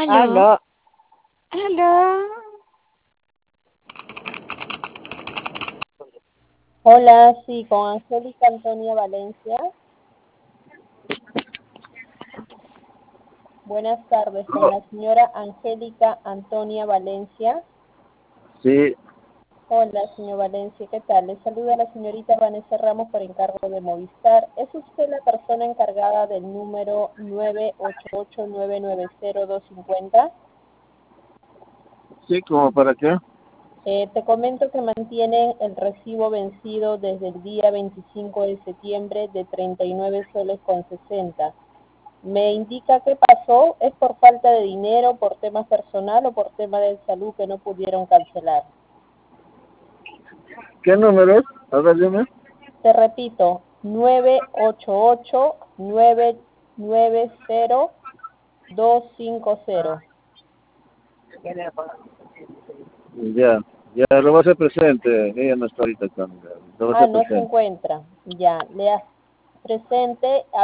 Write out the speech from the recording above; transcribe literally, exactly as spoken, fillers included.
Aló. Aló. Aló. Hola, sí, con Angélica Antonia Valencia. Buenas tardes, con la señora Angélica Antonia Valencia. Sí, Hola, señor Valencia, ¿qué tal? Le saluda la señorita Vanessa Ramos por encargo de Movistar. ¿Es usted la persona encargada del número nueve ocho ocho nueve nueve cero dos cinco cero? sí, ¿como para qué? Eh, te comento que mantiene el recibo vencido desde el día veinticinco de septiembre de treinta y nueve soles con sesenta. Me indica qué pasó, ¿es por falta de dinero, por tema personal o por tema de salud que no pudieron cancelar? ¿Qué número es? A ver, dime. Te repito, nueve ocho ocho nueve nueve cero dos cinco cero. Ya, ya lo voy a hacer presente. Ella no está ahorita acá. Lo voy a Ah, hacer no se presente. encuentra. Ya, le das presente.